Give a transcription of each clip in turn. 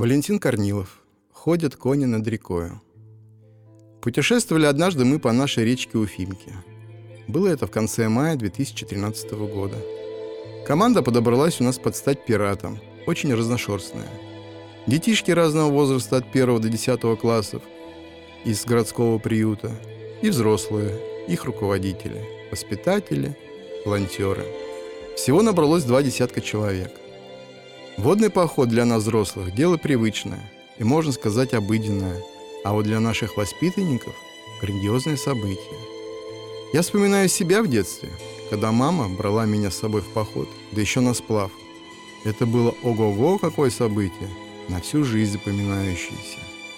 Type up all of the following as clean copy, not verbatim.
Валентин Корнилов. Ходят кони над рекою. Путешествовали однажды мы по нашей речке Уфимки. Было это в конце мая 2013 года. Команда подобралась у нас под стать пиратам, очень разношерстная. Детишки разного возраста от 1 до 10 классов из городского приюта, и взрослые, их руководители, воспитатели, волонтеры. Всего набралось 20 человек. Водный поход для нас, взрослых, дело привычное и, можно сказать, обыденное, а вот для наших воспитанников – грандиозное событие. Я вспоминаю себя в детстве, когда мама брала меня с собой в поход, да еще на сплав. Это было ого-го какое событие, на всю жизнь запоминающееся.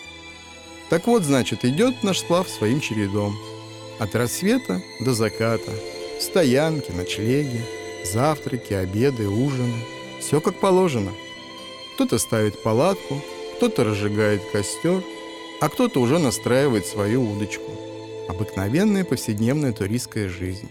Так вот, значит, идет наш сплав своим чередом. От рассвета до заката, стоянки, ночлеги, завтраки, обеды, ужины. Все как положено. Кто-то ставит палатку, кто-то разжигает костер, а кто-то уже настраивает свою удочку. Обыкновенная повседневная туристская жизнь.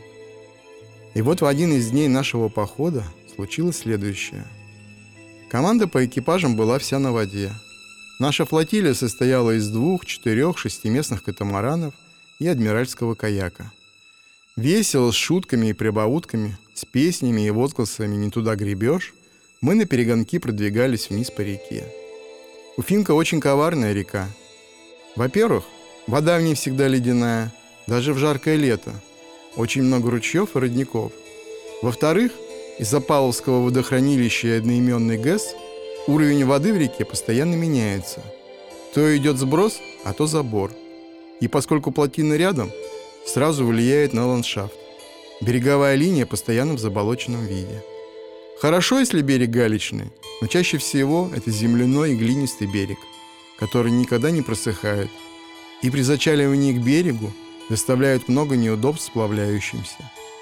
И вот в один из дней нашего похода случилось следующее. Команда по экипажам была вся на воде. Наша флотилия состояла из 2, 4, 6-местных катамаранов и адмиральского каяка. Весело, с шутками и прибаутками, с песнями и возгласами «не туда гребешь», мы на перегонки продвигались вниз по реке. Уфимка очень коварная река. Во-первых, вода в ней всегда ледяная, даже в жаркое лето. Очень много ручьев и родников. Во-вторых, из-за Павловского водохранилища и одноименной ГЭС уровень воды в реке постоянно меняется. То идет сброс, а то забор. И поскольку плотина рядом, сразу влияет на ландшафт. Береговая линия постоянно в заболоченном виде. Хорошо, если берег галечный, но чаще всего это земляной и глинистый берег, который никогда не просыхает, и при зачаливании к берегу доставляют много неудобств сплавляющимся.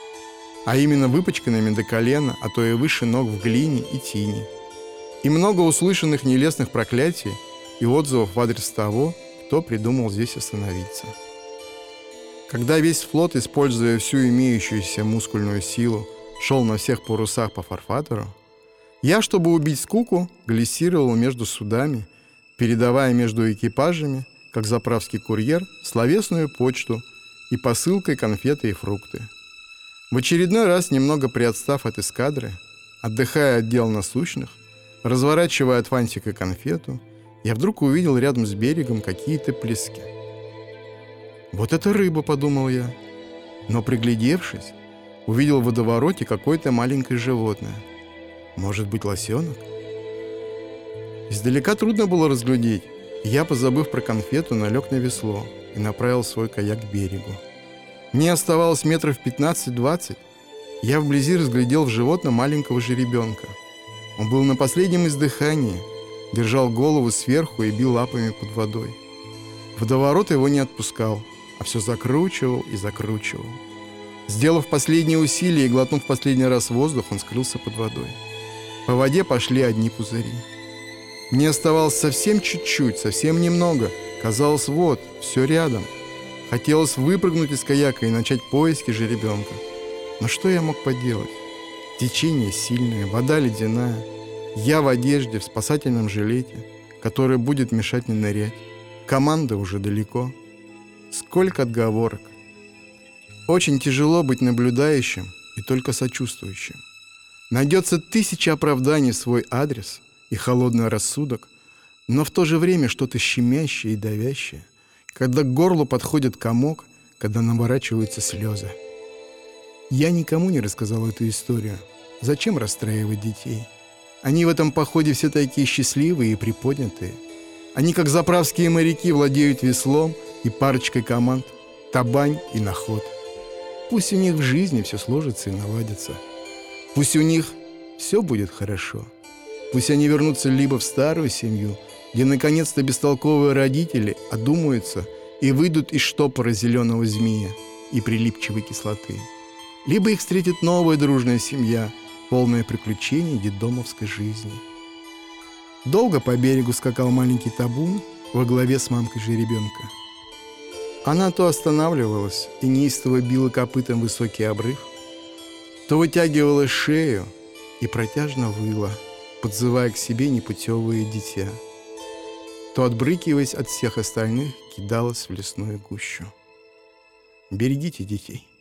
А именно выпачканными до колена, а то и выше ног в глине и тине. И много услышанных нелестных проклятий и отзывов в адрес того, кто придумал здесь остановиться. Когда весь флот, используя всю имеющуюся мускульную силу, шел на всех парусах по фарватеру, я, чтобы убить скуку, глиссировал между судами, передавая между экипажами, как заправский курьер, словесную почту и посылкой конфеты и фрукты. В очередной раз, немного приотстав от эскадры, отдыхая от дел насущных, разворачивая от фантика конфету, я вдруг увидел рядом с берегом какие-то плески. «Вот это рыба», — подумал я, но, приглядевшись, увидел в водовороте какое-то маленькое животное. Может быть, лосенок? Издалека трудно было разглядеть, и я, позабыв про конфету, налег на весло и направил свой каяк к берегу. Мне оставалось метров 15-20. Я вблизи разглядел в животном маленького жеребенка. Он был на последнем издыхании, держал голову сверху и бил лапами под водой. Водоворот его не отпускал, а все закручивал и закручивал. Сделав последние усилия и глотнув последний раз воздух, он скрылся под водой. По воде пошли одни пузыри. Мне оставалось совсем чуть-чуть, совсем немного. Казалось, вот, все рядом. Хотелось выпрыгнуть из каяка и начать поиски жеребенка. Но что я мог поделать? Течение сильное, вода ледяная. Я в одежде, в спасательном жилете, который будет мешать мне нырять. Команда уже далеко. Сколько отговорок. Очень тяжело быть наблюдающим и только сочувствующим. Найдется 1000 оправданий в свой адрес и холодный рассудок, но в то же время что-то щемящее и давящее, когда к горлу подходит комок, когда наворачиваются слезы. Я никому не рассказал эту историю. Зачем расстраивать детей? Они в этом походе все такие счастливые и приподнятые. Они, как заправские моряки, владеют веслом и парочкой команд «Табань» и «Наход». Пусть у них в жизни все сложится и наладится. Пусть у них все будет хорошо. Пусть они вернутся либо в старую семью, где наконец-то бестолковые родители одумаются и выйдут из штопора зеленого змея и прилипчивой кислоты, либо их встретит новая дружная семья, полная приключений детдомовской жизни. Долго по берегу скакал маленький табун во главе с мамкой жеребенка. Она то останавливалась и неистово била копытом высокий обрыв, то вытягивала шею и протяжно выла, подзывая к себе непутевое дитя. то, отбрыкиваясь от всех остальных, кидалась в лесную гущу. Берегите детей.